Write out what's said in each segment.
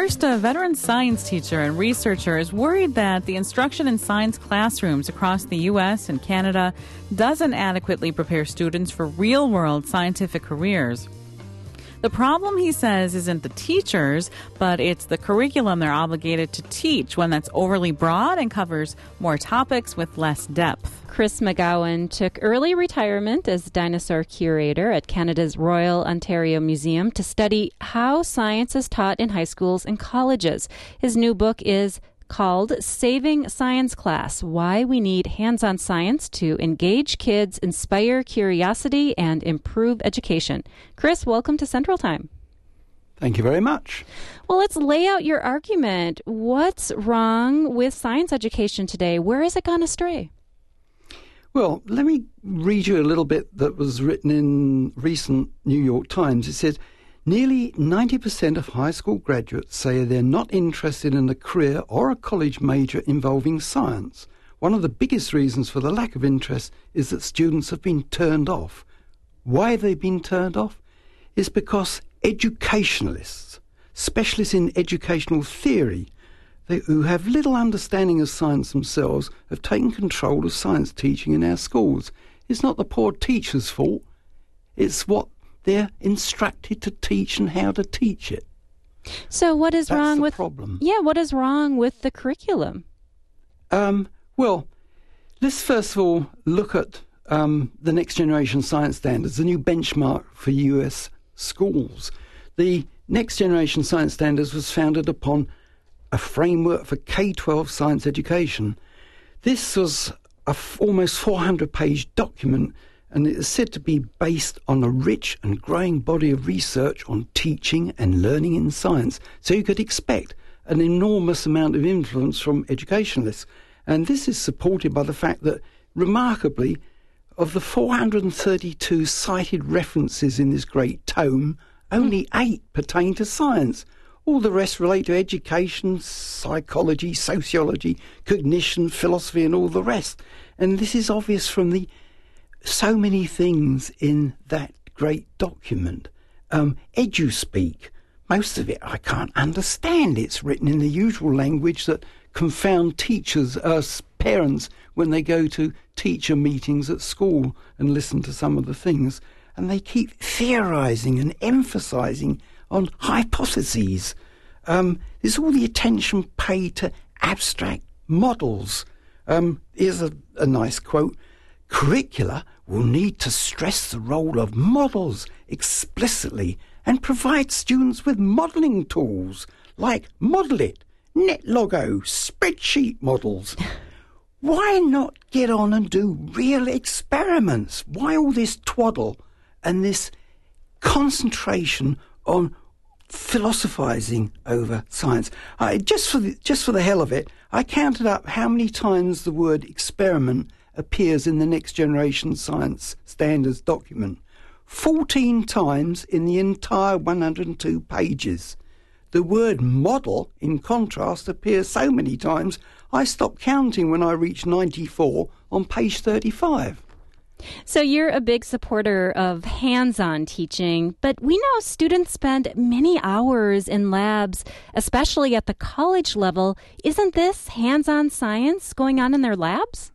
First, a veteran science teacher and researcher is worried that the instruction in science classrooms across the U.S. and Canada doesn't adequately prepare students for real-world scientific careers. The problem, he says, isn't the teachers, but it's the curriculum they're obligated to teach, one that's overly broad and covers more topics with less depth. Chris McGowan took early retirement as dinosaur curator at Canada's Royal Ontario Museum to study how science is taught in high schools and colleges. His new book is called Saving Science Class: Why We Need Hands-on Science to Engage Kids, Inspire Curiosity, and Improve Education. Chris, welcome to Central Time. Thank you very much. Well, let's lay out your argument. What's wrong with science education today? Where has it gone astray? Well, let me read you a little bit that was written in recent New York Times. It said, nearly 90% of high school graduates say they're not interested in a career or a college major involving science. One of the biggest reasons for the lack of interest is that students have been turned off. Why have they been turned off? It's because educationalists, specialists in educational theory, who have little understanding of science themselves, have taken control of science teaching in our schools. It's not the poor teachers' fault. It's what they're instructed to teach and how to teach it. So what is wrong with... That's the problem. Yeah, what is wrong with the curriculum? Well, let's first of all look at the Next Generation Science Standards, the new benchmark for US schools. The Next Generation Science Standards was founded upon a framework for K-12 science education. This was a almost 400-page document, and it is said to be based on a rich and growing body of research on teaching and learning in science. So you could expect an enormous amount of influence from educationalists. And this is supported by the fact that, remarkably, of the 432 cited references in this great tome, only 8 pertain to science. All the rest relate to education, psychology, sociology, cognition, philosophy, and all the rest. And this is obvious from the so many things in that great document. EduSpeak, most of it I can't understand. It's written in the usual language that confound teachers, parents, when they go to teacher meetings at school and listen to some of the things. And they keep theorising and emphasising on hypotheses. There's all the attention paid to abstract models. Here's a nice quote. Curricula will need to stress the role of models explicitly and provide students with modelling tools like Moodle-it, NetLogo, spreadsheet models. Why not get on and do real experiments? Why all this twaddle and this concentration on philosophizing over science? Just for the hell of it, I counted up how many times the word experiment appears in the Next Generation Science Standards document. 14 times in the entire 102 pages. The word model, in contrast, appears so many times I stopped counting when I reached 94 on page 35. So you're a big supporter of hands-on teaching, but we know students spend many hours in labs, especially at the college level. Isn't this hands-on science going on in their labs?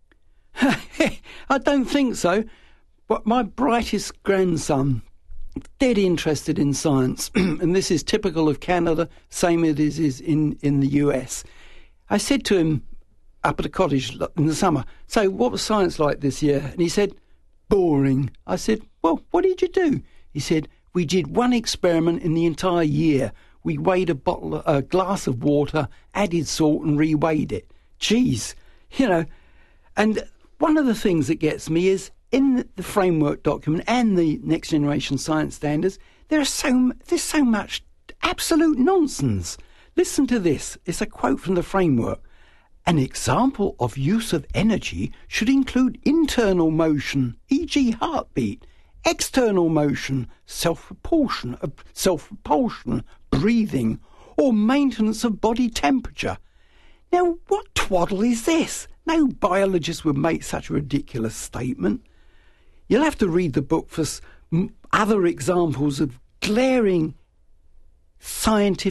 I don't think so. But my brightest grandson, dead interested in science, and this is typical of Canada, same as it is in the US. I said to him up at a cottage in the summer, so what was science like this year? And he said, boring. I said, well, what did you do? He said, we did one experiment in the entire year. We weighed a glass of water, added salt and reweighed it. Geez, and one of the things that gets me is in the framework document and the Next Generation Science Standards, there's so much absolute nonsense. Listen to this. It's a quote from the framework. An example of use of energy should include internal motion, e.g. heartbeat, external motion, self-propulsion, breathing, or maintenance of body temperature. Now, what twaddle is this? No biologist would make such a ridiculous statement. You'll have to read the book for other examples of glaring scientific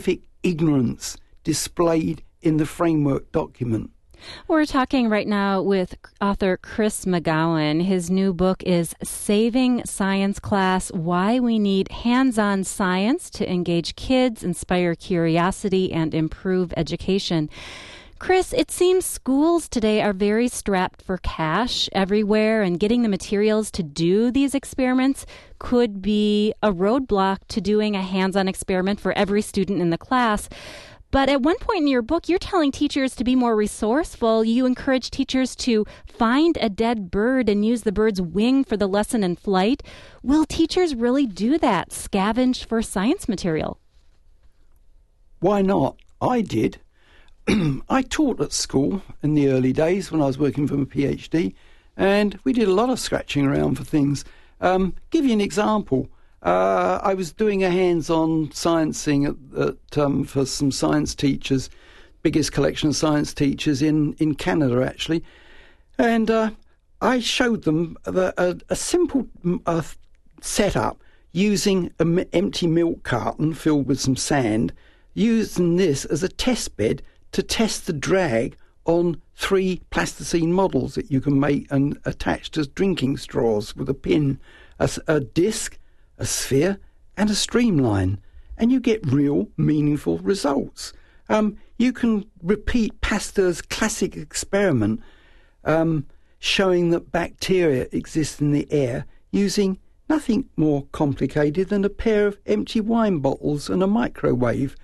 ignorance displayed in the framework document. We're talking right now with author Chris McGowan. His new book is Saving Science Class: Why We Need Hands-On Science to Engage Kids, Inspire Curiosity, and Improve Education. Chris, it seems schools today are very strapped for cash everywhere, and getting the materials to do these experiments could be a roadblock to doing a hands-on experiment for every student in the class. But at one point in your book, you're telling teachers to be more resourceful. You encourage teachers to find a dead bird and use the bird's wing for the lesson in flight. Will teachers really do that, scavenge for science material? Why not? I did. I taught at school in the early days when I was working for my PhD, and we did a lot of scratching around for things. Give you an example. I was doing a hands-on sciencing for some science teachers, biggest collection of science teachers in Canada, actually. And I showed them a simple setup using an empty milk carton filled with some sand, using this as a test bed to test the drag on 3 plasticine models that you can make and attach to drinking straws with a pin, a disc, a sphere, and a streamline, and you get real, meaningful results. You can repeat Pasteur's classic experiment showing that bacteria exist in the air using nothing more complicated than a pair of empty wine bottles and a microwave.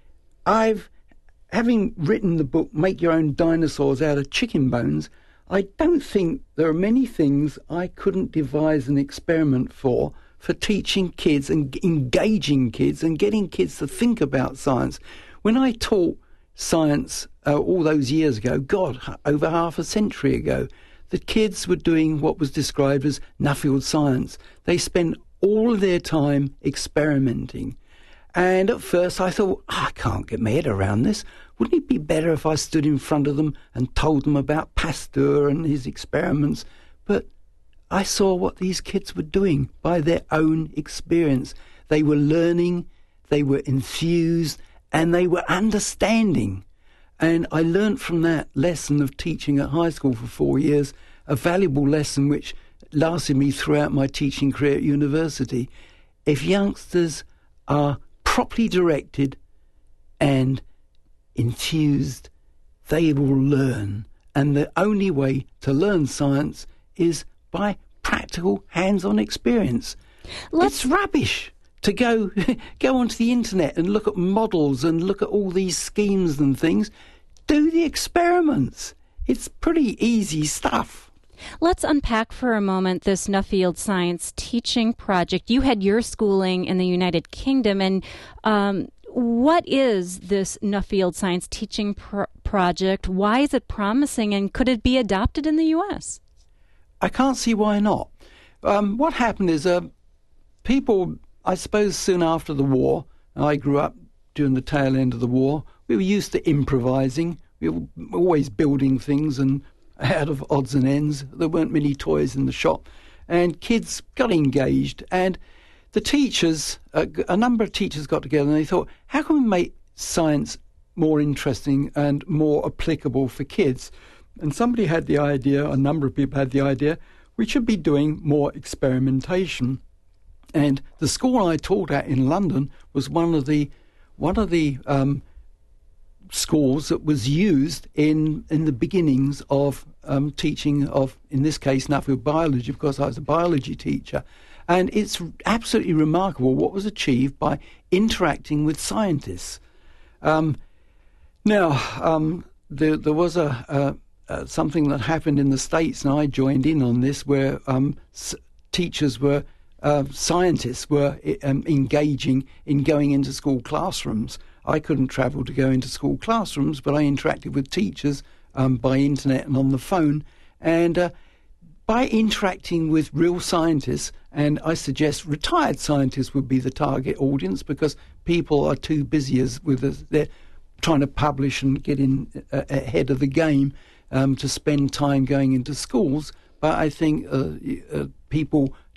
Having written the book Make Your Own Dinosaurs Out of Chicken Bones, I don't think there are many things I couldn't devise an experiment for teaching kids and engaging kids and getting kids to think about science. When I taught science all those years ago, over half a century ago, the kids were doing what was described as Nuffield science. They spent all of their time experimenting. And at first I thought, I can't get my head around this. Wouldn't it be better if I stood in front of them and told them about Pasteur and his experiments? But I saw what these kids were doing by their own experience. They were learning, they were enthused, and they were understanding. And I learnt from that lesson of teaching at high school for 4 years, a valuable lesson which lasted me throughout my teaching career at university. If youngsters are properly directed and enthused, they will learn. And the only way to learn science is by practical hands-on experience. It's rubbish to go onto the internet and look at models and look at all these schemes and things. Do the experiments. It's pretty easy stuff. Let's unpack for a moment this Nuffield Science Teaching Project. You had your schooling in the United Kingdom, and what is this Nuffield Science Teaching Project? Why is it promising, and could it be adopted in the U.S.? I can't see why not. What happened is people, I suppose soon after the war, I grew up during the tail end of the war, we were used to improvising. We were always building things and out of odds and ends. There weren't many toys in the shop. And kids got engaged. And the teachers, a number of teachers got together and they thought, how can we make science more interesting and more applicable for kids? And somebody had the idea, a number of people had the idea, we should be doing more experimentation. And the school I taught at in London was one of the schools that was used in the beginnings of teaching of, in this case, Nuffield biology, because I was a biology teacher. And it's absolutely remarkable what was achieved by interacting with scientists. There was something that happened in the States, and I joined in on this, where scientists were engaging in going into school classrooms. I couldn't travel to go into school classrooms, but I interacted with teachers by internet and on the phone. And by interacting with real scientists, and I suggest retired scientists would be the target audience, because people are too busy they're trying to publish and get in ahead of the game to spend time going into schools. But I think people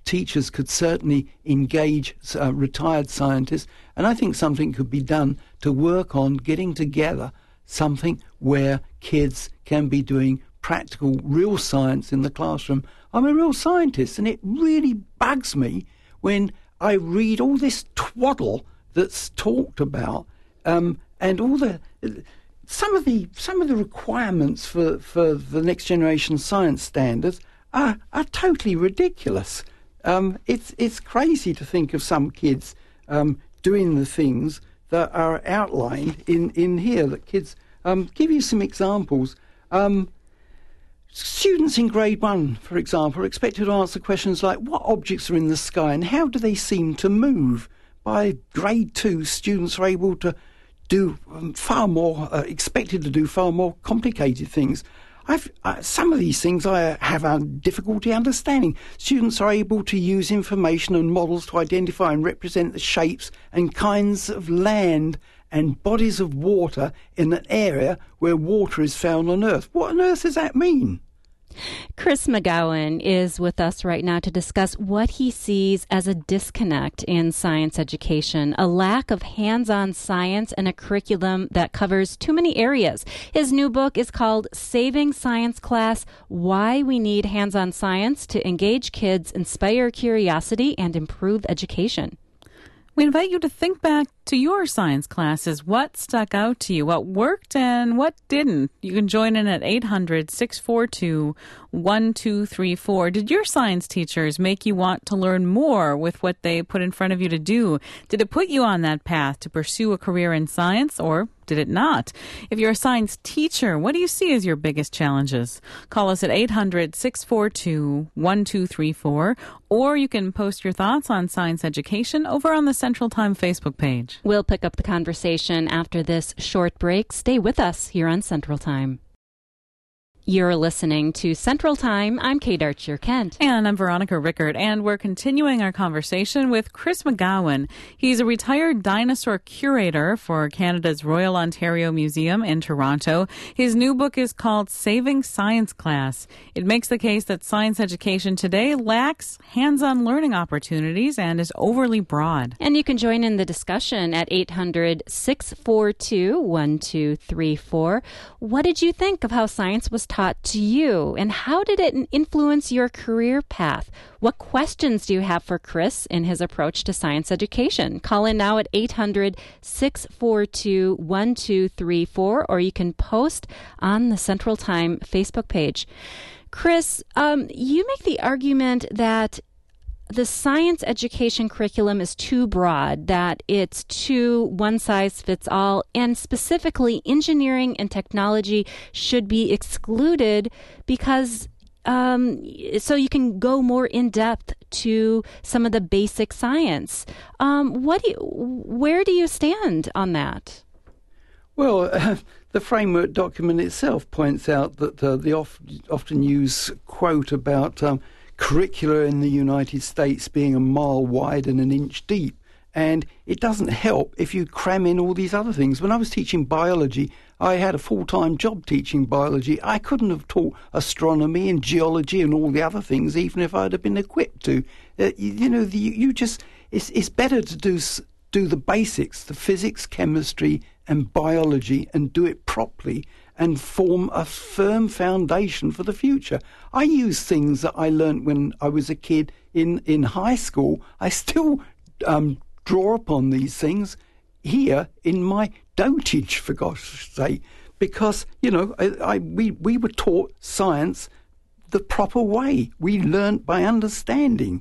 teachers could certainly engage retired scientists, and I think something could be done to work on getting together something where kids can be doing practical, real science in the classroom. I'm a real scientist, and it really bugs me when I read all this twaddle that's talked about, and all the some of the requirements for the next generation science standards are totally ridiculous. It's crazy to think of some kids doing the things that are outlined in here. That kids give you some examples. Students in grade 1, for example, are expected to answer questions like, what objects are in the sky and how do they seem to move? By grade 2, students are able to do expected to do far more complicated things. Some of these things I have difficulty understanding. Students are able to use information and models to identify and represent the shapes and kinds of land and bodies of water in an area where water is found on Earth. What on earth does that mean? Chris McGowan is with us right now to discuss what he sees as a disconnect in science education, a lack of hands-on science and a curriculum that covers too many areas. His new book is called Saving Science Class: Why We Need Hands-on Science to Engage Kids, Inspire Curiosity, and Improve Education. We invite you to think back to your science classes. What stuck out to you? What worked and what didn't? You can join in at 800-642-1234. Did your science teachers make you want to learn more with what they put in front of you to do? Did it put you on that path to pursue a career in science, or did it not? If you're a science teacher, what do you see as your biggest challenges? Call us at 800-642-1234, or you can post your thoughts on science education over on the Central Time Facebook page. We'll pick up the conversation after this short break. Stay with us here on Central Time. You're listening to Central Time. I'm Kate Archer-Kent. And I'm Veronica Rickard. And we're continuing our conversation with Chris McGowan. He's a retired dinosaur curator for Canada's Royal Ontario Museum in Toronto. His new book is called Saving Science Class. It makes the case that science education today lacks hands-on learning opportunities and is overly broad. And you can join in the discussion at 800-642-1234. What did you think of how science was taught to you, and how did it influence your career path? What questions do you have for Chris in his approach to science education? Call in now at 800-642-1234, or you can post on the Central Time Facebook page. Chris, you make the argument that the science education curriculum is too broad, that it's too one-size-fits-all, and specifically engineering and technology should be excluded because so you can go more in-depth to some of the basic science. Where do you stand on that? Well, the framework document itself points out that the often used quote about curricula in the United States being a mile wide and an inch deep. And it doesn't help if you cram in all these other things. When I was teaching biology, I had a full-time job teaching biology. I couldn't have taught astronomy and geology and all the other things, even if I'd have been equipped to. It's better to do the basics, the physics, chemistry, and biology, and do it properly and form a firm foundation for the future. I use things that I learned when I was a kid in high school. I still draw upon these things here in my dotage, for gosh sake, because, we were taught science the proper way. We learnt by understanding.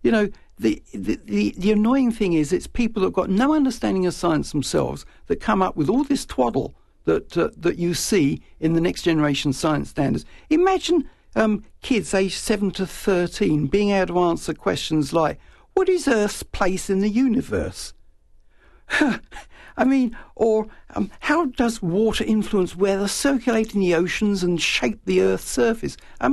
The annoying thing is it's people that have got no understanding of science themselves that come up with all this twaddle that you see in the next generation science standards. Imagine kids aged 7 to 13 being able to answer questions like, what is Earth's place in the universe? How does water influence weather, circulate in the oceans and shape the Earth's surface? I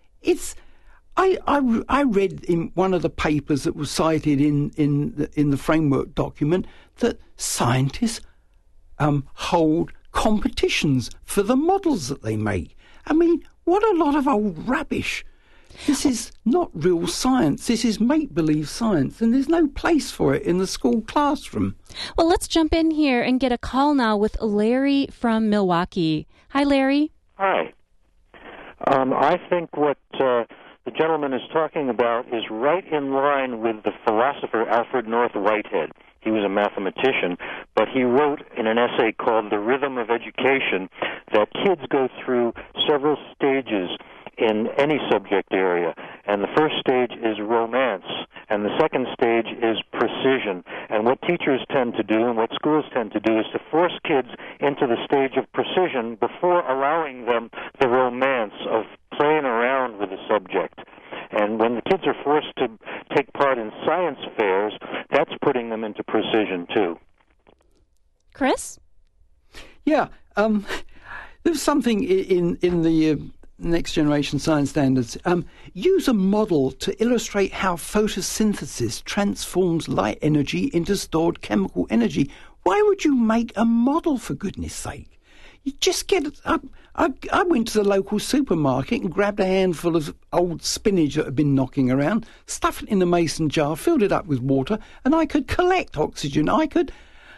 read in one of the papers that was cited in the framework document that scientists hold competitions for the models that they make. What a lot of old rubbish. This is not real science. This is make-believe science, and there's no place for it in the school classroom. Well, let's jump in here and get a call now with Larry from Milwaukee. Hi, Larry. Hi. I think what the gentleman is talking about is right in line with the philosopher Alfred North Whitehead. He was a mathematician, but he wrote in an essay called The Rhythm of Education that kids go through several stages in any subject area. And the first stage is romance, and the second stage is precision. And what teachers tend to do and what schools tend to do is to force kids into the stage of precision before allowing them the romance of playing around with the subject. And when the kids are forced to take part in science fairs, that's putting them into precision, too. Chris? Yeah, there's something in the Next Generation Science Standards. Use a model to illustrate how photosynthesis transforms light energy into stored chemical energy. Why would you make a model, for goodness sake? You just get it up. I went to the local supermarket and grabbed a handful of old spinach that had been knocking around, stuffed it in a mason jar, filled it up with water, and I could collect oxygen. I could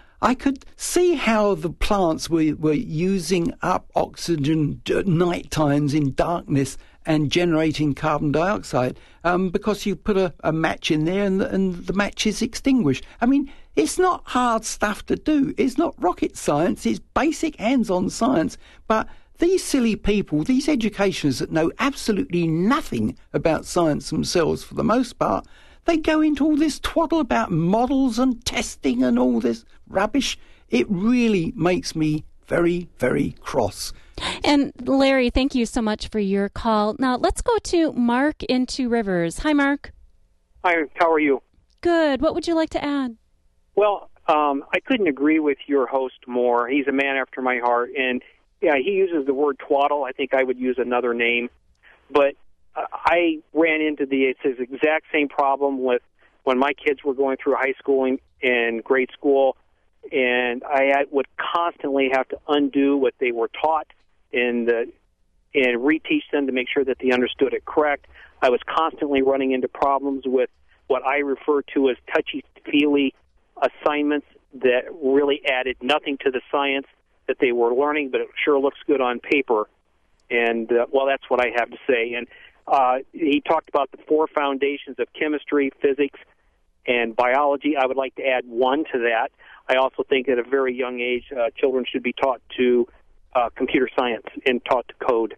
see how the plants were using up oxygen at night times in darkness and generating carbon dioxide because you put a match in there and the match is extinguished. I mean, it's not hard stuff to do. It's not rocket science. It's basic hands-on science. But these silly people, these educationists that know absolutely nothing about science themselves for the most part, they go into all this twaddle about models and testing and all this rubbish. It really makes me very, very cross. And Larry, thank you so much for your call. Now let's go to Mark in Two Rivers. Hi, Mark. Hi, how are you? Good. What would you like to add? Well, I couldn't agree with your host more. He's a man after my heart, and yeah, he uses the word twaddle. I think I would use another name, but I ran into this exact same problem with when my kids were going through high school and grade school, and I would constantly have to undo what they were taught and reteach them to make sure that they understood it correct. I was constantly running into problems with what I refer to as touchy-feely assignments that really added nothing to the science that they were learning, but it sure looks good on paper. And, well, that's what I have to say. And he talked about the four foundations of chemistry, physics, and biology. I would like to add one to that. I also think at a very young age, children should be taught to computer science and taught to code.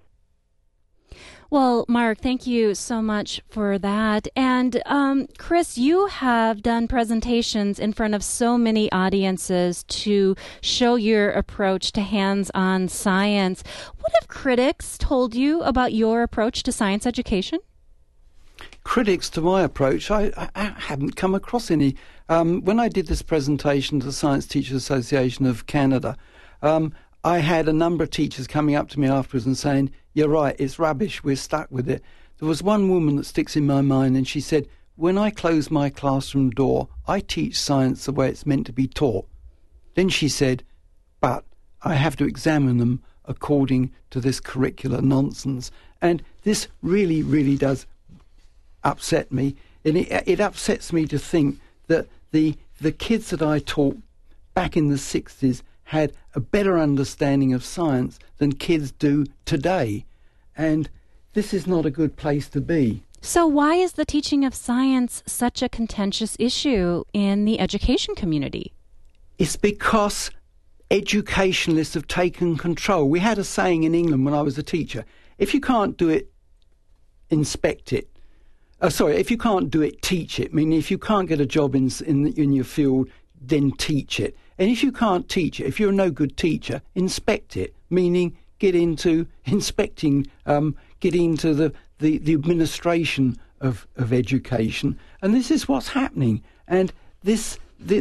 Well, Mark, thank you so much for that. And Chris, you have done presentations in front of so many audiences to show your approach to hands-on science. What have critics told you about your approach to science education? Critics to my approach, I haven't come across any. When I did this presentation to the Science Teachers Association of Canada, I had a number of teachers coming up to me afterwards and saying, "You're right, it's rubbish, we're stuck with it." There was one woman that sticks in my mind, and she said, "When I close my classroom door, I teach science the way it's meant to be taught." Then she said, "But I have to examine them according to this curricular nonsense." And this really, really does upset me. And it upsets me to think that the kids that I taught back in the 60s had a better understanding of science than kids do today. And this is not a good place to be. So why is the teaching of science such a contentious issue in the education community? It's because educationalists have taken control. We had a saying in England when I was a teacher, if you can't do it, inspect it. If you can't do it, teach it. I mean, if you can't get a job in your field, then teach it. And if you can't teach it, if you're a no good teacher, inspect it, meaning get into inspecting, get into the administration of education. And this is what's happening. And these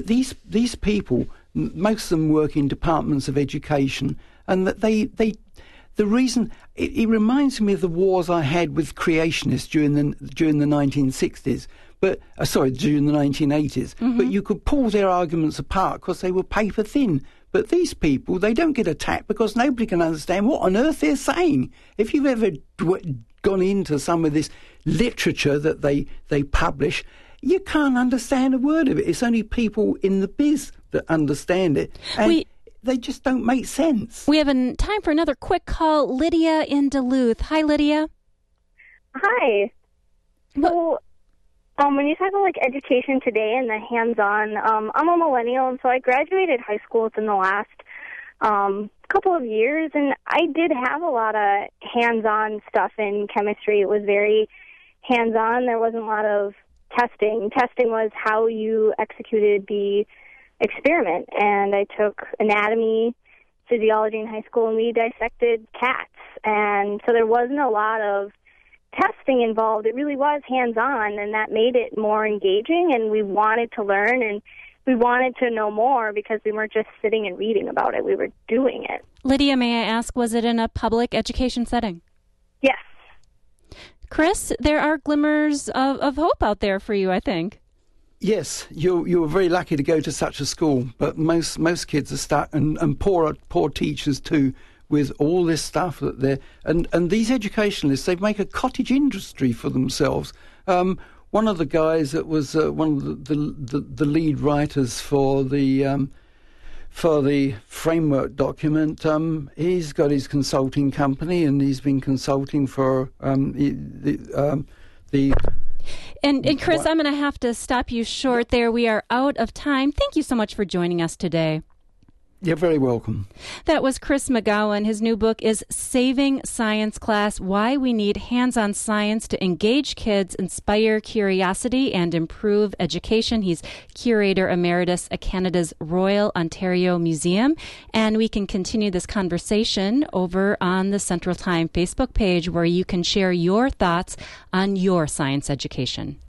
people, most of them work in departments of education, and that the reason it reminds me of the wars I had with creationists during the 1960s. During the 1980s. Mm-hmm. But you could pull their arguments apart because they were paper thin. But these people, they don't get attacked because nobody can understand what on earth they're saying. If you've ever gone into some of this literature that they publish, you can't understand a word of it. It's only people in the biz that understand it. And they just don't make sense. We have time for another quick call. Lydia in Duluth. Hi, Lydia. Hi. So, when you talk about like education today and the hands-on, I'm a millennial, and so I graduated high school within the last couple of years, and I did have a lot of hands-on stuff in chemistry. It was very hands-on. There wasn't a lot of testing. Testing was how you executed the experiment, and I took anatomy, physiology in high school, and we dissected cats, and so there wasn't a lot of testing involved. It really was hands-on, and that made it more engaging, and we wanted to learn, and we wanted to know more because we weren't just sitting and reading about it. We were doing it. Lydia, may I ask, was it in a public education setting? Yes. Chris, there are glimmers of hope out there for you, I think. Yes, you were very lucky to go to such a school, but most kids are stuck, and poor teachers too, with all this stuff that they're and these educationalists, they make a cottage industry for themselves. One of the guys that was one of the lead writers for the framework document, he's got his consulting company, and he's been consulting for the. And Chris, I'm going to have to stop you short there. We are out of time. Thank you so much for joining us today. You're very welcome. That was Chris McGowan. His new book is Saving Science Class, Why We Need Hands-on Science to Engage Kids, Inspire Curiosity, and Improve Education. He's Curator Emeritus at Canada's Royal Ontario Museum. And we can continue this conversation over on the Central Time Facebook page, where you can share your thoughts on your science education.